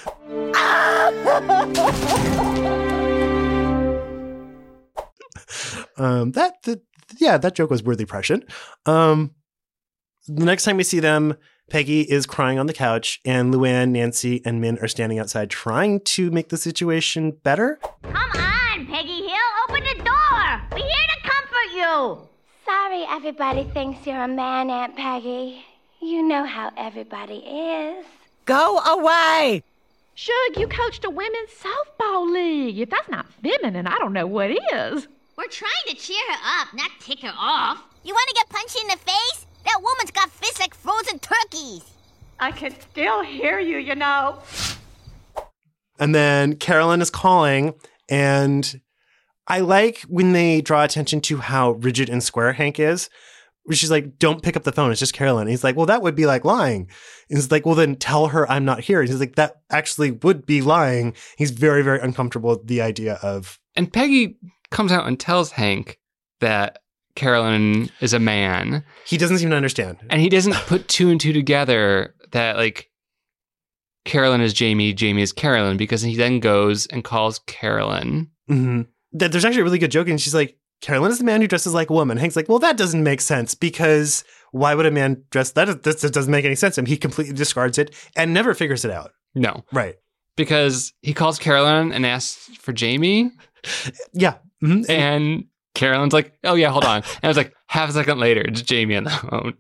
um, that, the, yeah, that joke was worthy prescient. Um, the next time we see them, Peggy is crying on the couch, and Luann, Nancy, and Min are standing outside trying to make the situation better. Come on, Peggy Hill, open the door. We're here to comfort you. Sorry everybody thinks you're a man, Aunt Peggy. You know how everybody is. Go away! Shug, you coached a women's softball league. If that's not feminine, I don't know what is. We're trying to cheer her up, not tick her off. You want to get punched in the face? That woman's got fists like frozen turkeys. I can still hear you, you know. And then Carolyn is calling, and I like when they draw attention to how rigid and square Hank is. She's like, don't pick up the phone. It's just Carolyn. And he's like, well, that would be like lying. And he's like, well, then tell her I'm not here. And he's like, that actually would be lying. He's very, very uncomfortable with the idea of... And Peggy comes out and tells Hank that Carolyn is a man. He doesn't seem to understand. And he doesn't put two and two together that, like, Carolyn is Jamie, Jamie is Carolyn, because he then goes and calls Carolyn. Mm-hmm. That there's actually a really good joke, and she's like, Carolyn is the man who dresses like a woman. Hank's like, well, that doesn't make sense, because why would a man dress... That, that, that doesn't make any sense. And he completely discards it and never figures it out. No. Right. Because he calls Carolyn and asks for Jamie. Yeah. Mm-hmm. And Carolyn's like, oh, yeah, hold on. And I was like, half a second later, it's Jamie on the phone.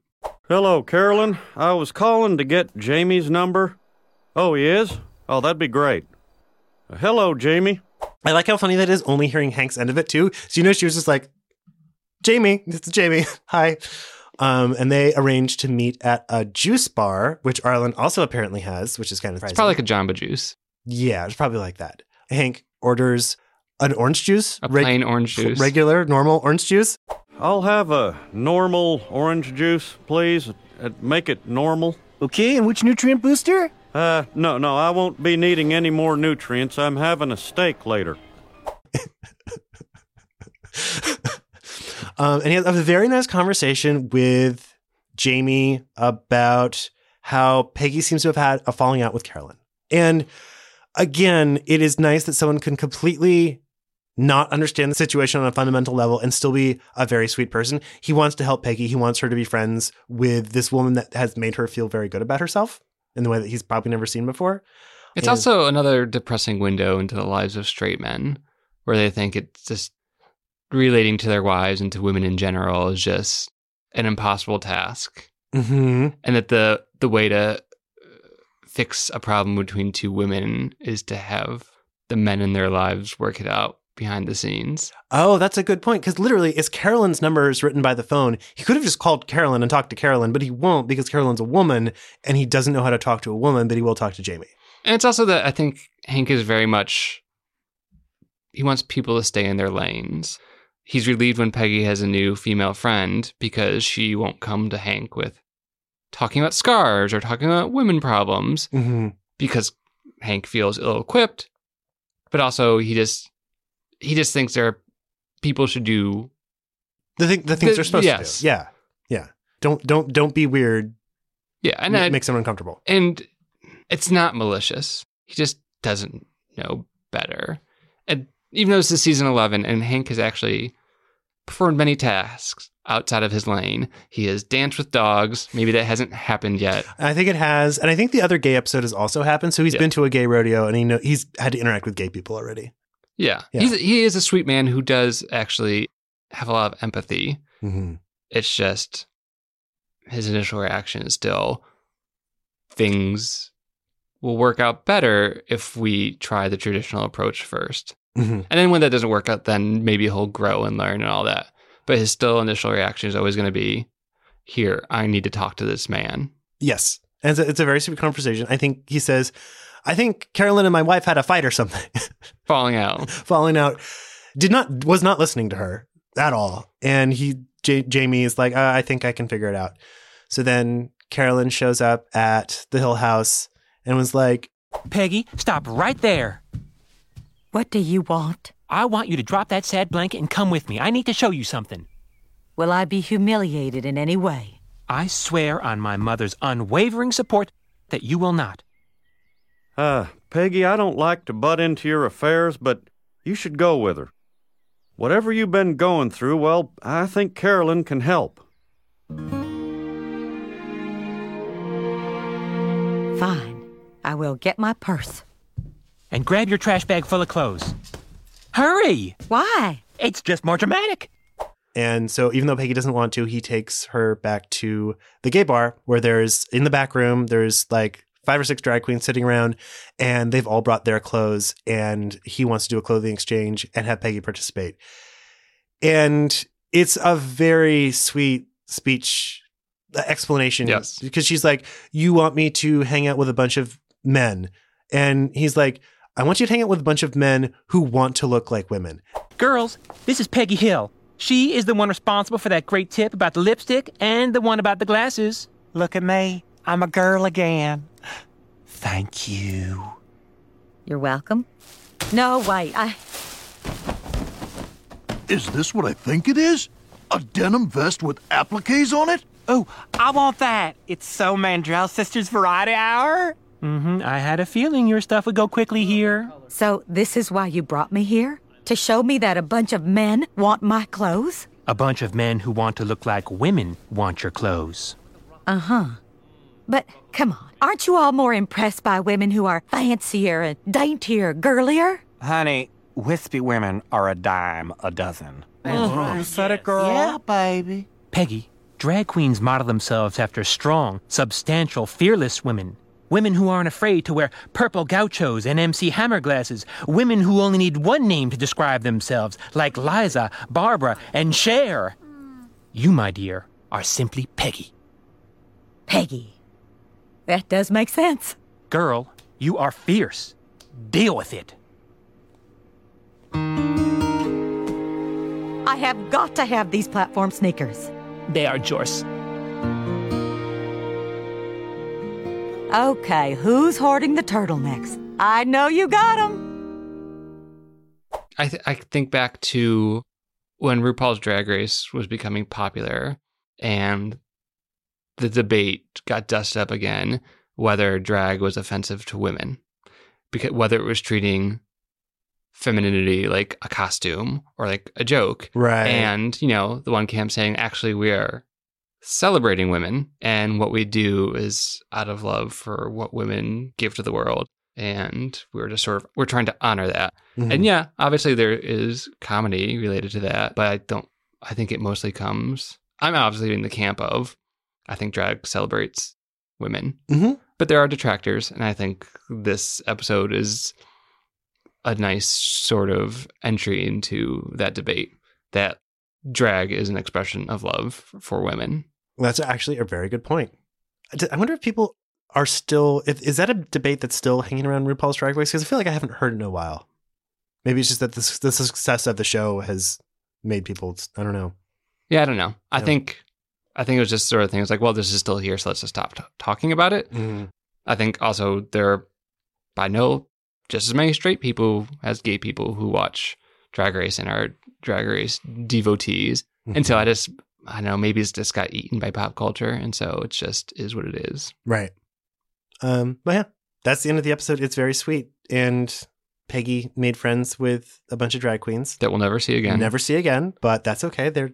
Hello, Carolyn. I was calling to get Jamie's number. Oh, he is? Oh, that'd be great. Uh, hello, Jamie. I like how funny that is, only hearing Hank's end of it, too. So, you know, she was just like, Jamie, it's Jamie. Hi. Um, and they arranged to meet at a juice bar, which Arlen also apparently has, which is kind of surprising. It's probably like a Jamba Juice. Yeah, it's probably like that. Hank orders an orange juice. A plain reg- orange juice. Regular, normal orange juice. I'll have a normal orange juice, please. Uh, make it normal. Okay, and which nutrient booster? Uh, no, no, I won't be needing any more nutrients. I'm having a steak later. um, and he has a very nice conversation with Jamie about how Peggy seems to have had a falling out with Carolyn. And again, it is nice that someone can completely not understand the situation on a fundamental level and still be a very sweet person. He wants to help Peggy. He wants her to be friends with this woman that has made her feel very good about herself in the way that he's probably never seen before. It's and also another depressing window into the lives of straight men, where they think it's just relating to their wives and to women in general is just an impossible task. Mm-hmm. And that the the way to fix a problem between two women is to have the men in their lives work it out behind the scenes. Oh, that's a good point. Because literally, it's Carolyn's number is written by the phone. He could have just called Carolyn and talked to Carolyn, but he won't because Carolyn's a woman and he doesn't know how to talk to a woman, but he will talk to Jamie. And it's also that I think Hank is very much, he wants people to stay in their lanes. He's relieved when Peggy has a new female friend because she won't come to Hank with talking about scars or talking about women problems mm-hmm. because Hank feels ill-equipped, but also he just he just thinks there are people should do the, thing, the things the, they're supposed yes. to do. Yeah, yeah. Don't don't don't be weird. Yeah, and M- I, make someone uncomfortable. And it's not malicious. He just doesn't know better. And even though this is season eleven, and Hank has actually performed many tasks outside of his lane. He has danced with dogs. Maybe that hasn't happened yet. I think it has. And I think the other gay episode has also happened. So he's yeah. been to a gay rodeo and he know he's had to interact with gay people already. Yeah. yeah. He's, he is a sweet man who does actually have a lot of empathy. Mm-hmm. It's just his initial reaction is still things will work out better if we try the traditional approach first. Mm-hmm. And then when that doesn't work out, then maybe he'll grow and learn and all that. But his still initial reaction is always going to be, here, I need to talk to this man. Yes. And it's a, it's a very sweet conversation. I think he says, I think Carolyn and my wife had a fight or something. Falling out. Falling out. Did not, was not listening to her at all. And he, J- Jamie is like, uh, I think I can figure it out. So then Carolyn shows up at the Hill House and was like, Peggy, stop right there. What do you want? I want you to drop that sad blanket and come with me. I need to show you something. Will I be humiliated in any way? I swear on my mother's unwavering support that you will not. Uh, Peggy, I don't like to butt into your affairs, but you should go with her. Whatever you've been going through, well, I think Carolyn can help. Fine. I will get my purse. And grab your trash bag full of clothes. Hurry! Why? It's just more dramatic. And so even though Peggy doesn't want to, he takes her back to the gay bar where there's, in the back room, there's like five or six drag queens sitting around and they've all brought their clothes and he wants to do a clothing exchange and have Peggy participate. And it's a very sweet speech explanation. Yes. Because she's like, you want me to hang out with a bunch of men. And he's like, I want you to hang out with a bunch of men who want to look like women. Girls, this is Peggy Hill. She is the one responsible for that great tip about the lipstick and the one about the glasses. Look at me. I'm a girl again. Thank you. You're welcome. No, wait, I... Is this what I think it is? A denim vest with appliques on it? Oh, I want that. It's so Mandrell Sisters Variety Hour. Mm-hmm. I had a feeling your stuff would go quickly here. So this is why you brought me here? To show me that a bunch of men want my clothes? A bunch of men who want to look like women want your clothes. Uh-huh. But, come on, aren't you all more impressed by women who are fancier and daintier, girlier? Honey, wispy women are a dime a dozen. Uh-huh. You said it, girl. Yeah, baby. Peggy, Drag queens model themselves after strong, substantial, fearless women. Women who aren't afraid to wear purple gauchos and M C Hammer glasses. Women who only need one name to describe themselves, like Liza, Barbara, and Cher. You, my dear, are simply Peggy. Peggy. That does make sense. Girl, you are fierce. Deal with it. I have got to have these platform sneakers. They are yours. Okay, who's hoarding the turtlenecks? I know you got them. I, th- I think back to when RuPaul's Drag Race was becoming popular and the debate got dusted up again whether drag was offensive to women, because whether it was treating femininity like a costume or like a joke. Right. And, you know, the one camp saying, actually, we are celebrating women, and what we do is out of love for what women give to the world. And we're just sort of, we're trying to honor that. Mm-hmm. And yeah, obviously there is comedy related to that, but I don't, I think it mostly comes, I'm obviously in the camp of, I think drag celebrates women, mm-hmm. but there are detractors. And I think this episode is a nice sort of entry into that debate, that drag is an expression of love for women. That's actually a very good point. I wonder if people are still, if, is that a debate that's still hanging around RuPaul's Drag Race? Because I feel like I haven't heard it in a while. Maybe it's just that the, the success of the show has made people, I don't know. Yeah, I don't know. I yeah. think I think it was just sort of thing. It's like, well, this is still here, so let's just stop t- talking about it. Mm-hmm. I think also there are, by no, just as many straight people as gay people who watch Drag Race and are Drag Race devotees. Mm-hmm. And so I just, I don't know, maybe it's just got eaten by pop culture. And so it just is what it is. Right. Um, but yeah, that's the end of the episode. It's very sweet. And Peggy made friends with a bunch of drag queens that we'll never see again. Never see again, but that's okay. They're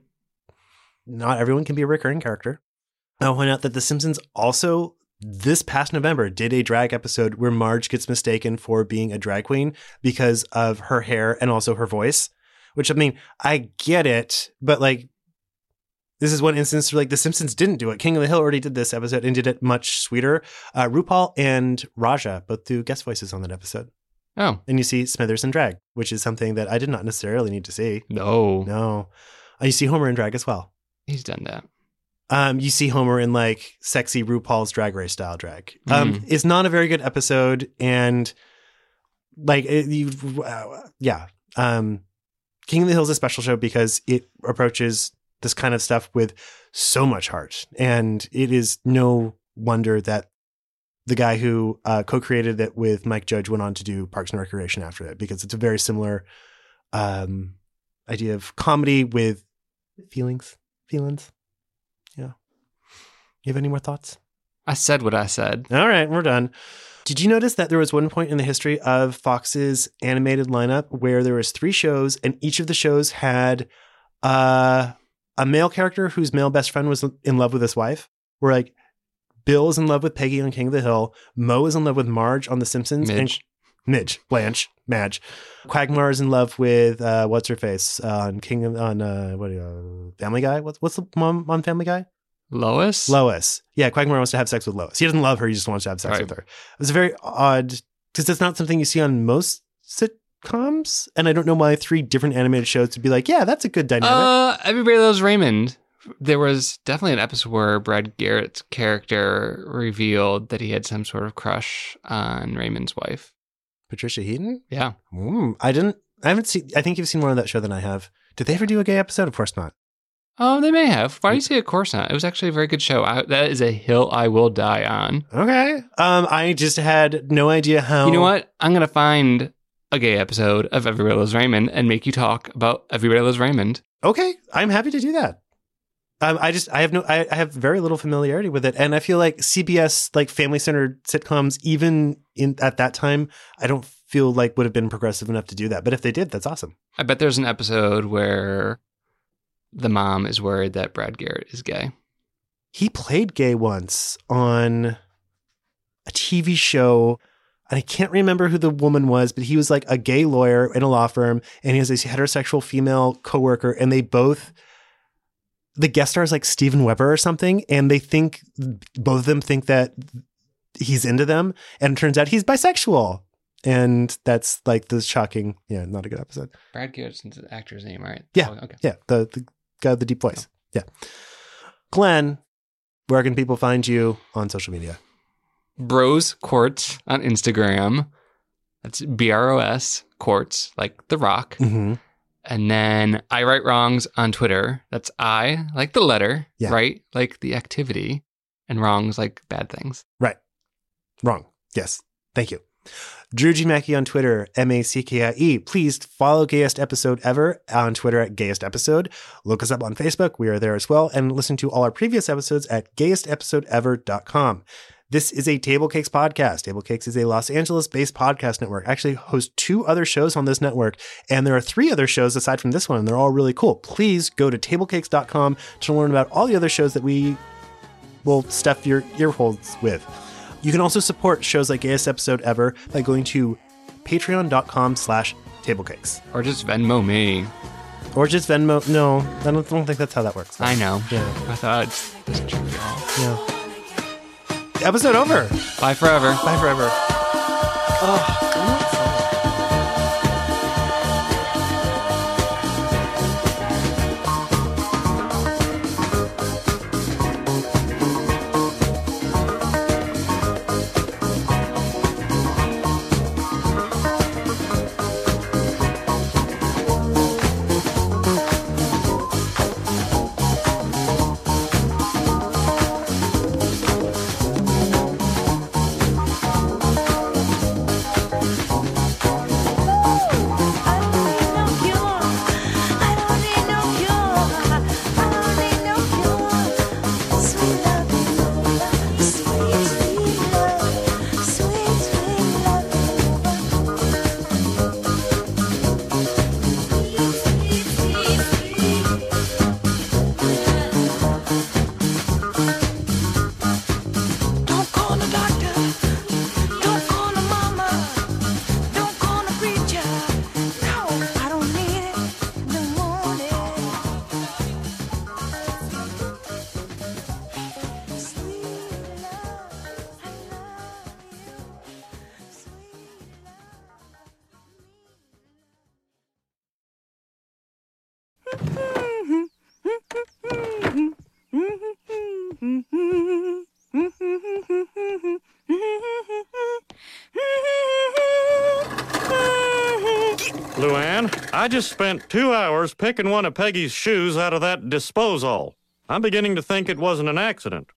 not everyone can be a recurring character. I'll point out that The Simpsons also this past November did a drag episode where Marge gets mistaken for being a drag queen because of her hair and also her voice, which I mean, I get it, but like, this is one instance where like The Simpsons didn't do it. King of the Hill already did this episode and did it much sweeter. Uh, RuPaul and Raja both do guest voices on that episode. Oh. And you see Smithers in drag, which is something that I did not necessarily need to see. No. No. Uh, you see Homer in drag as well. He's done that. Um, you see Homer in like sexy RuPaul's Drag Race style drag. Um, Mm. It's not a very good episode, and like it, you, uh, yeah. Um, King of the Hill is a special show because it approaches this kind of stuff with so much heart, and it is no wonder that the guy who uh, co-created it with Mike Judge went on to do Parks and Recreation after that, because it's a very similar um, idea of comedy with feelings. Feelings. Yeah. You have any more thoughts? I said what I said. All right, we're done. Did you notice that there was one point in the history of Fox's animated lineup where there was three shows and each of the shows had uh, a male character whose male best friend was in love with his wife? Where like Bill is in love with Peggy on King of the Hill, Mo is in love with Marge on The Simpsons, Midge. and Midge, Blanche, Madge. Quagmire is in love with uh, what's her face uh, on King of, on uh, what uh, Family Guy. What's what's the mom on Family Guy? Lois. Lois. Yeah, Quagmire wants to have sex with Lois. He doesn't love her. He just wants to have sex Right. with her. It was very odd because that's not something you see on most sitcoms, and I don't know why three different animated shows would be like, yeah, that's a good dynamic. Uh, Everybody Loves Raymond. There was definitely an episode where Brad Garrett's character revealed that he had some sort of crush on Raymond's wife. Patricia Heaton? Yeah. Mm, I didn't. I haven't seen. I think you've seen more of that show than I have. Did they ever do a gay episode? Of course not. Oh, they may have. Why do you say of course not? It was actually a very good show. I, that is a hill I will die on. Okay. Um, I just had no idea how. You know what? I'm gonna find a gay episode of Everybody Loves Raymond and make you talk about Everybody Loves Raymond. Okay, I'm happy to do that. Um, I just I have no I, I have very little familiarity with it, and I feel like C B S like family centered sitcoms, even in at that time, I don't feel like would have been progressive enough to do that. But if they did, that's awesome. I bet there's an episode where the mom is worried that Brad Garrett is gay. He played gay once on a T V show, and I can't remember who the woman was, but he was like a gay lawyer in a law firm, and he has this heterosexual female coworker, and they both the guest star is like Steven Weber or something, and they think both of them think that he's into them, and it turns out he's bisexual. And that's like the shocking, yeah, not a good episode. Brad Garrett's the actor's name, right? Yeah. Oh, okay. Yeah. The, the guy with the deep voice. Yeah. Glenn, where can people find you on social media? Bros Quartz on Instagram. That's B R O S Quartz, like The Rock. Mm-hmm. And then I Write Wrongs on Twitter. That's I, like the letter, yeah. right? Like the activity, and wrongs, like bad things. Right. Wrong. Yes. Thank you. Drew G. Mackey on Twitter, M A C K I E. Please follow Gayest Episode Ever on Twitter at Gayest Episode. Look us up on Facebook. We are there as well. And listen to all our previous episodes at gayest episode ever dot com. This is a Table Cakes podcast. Table Cakes is a Los Angeles-based podcast network. I actually host two other shows on this network, and there are three other shows aside from this one, and they're all really cool. Please go to table cakes dot com to learn about all the other shows that we will stuff your ear holes with. You can also support shows like Gayest Episode Ever by going to patreon dot com slash tablecakes. Or just Venmo me. Or just Venmo. No, I don't, don't think that's how that works. I know. Yeah. I thought it was trivial. Yeah. Episode over. Bye forever. Bye forever. Oh. Luann, I just spent two hours picking one of Peggy's shoes out of that disposal. I'm beginning to think it wasn't an accident.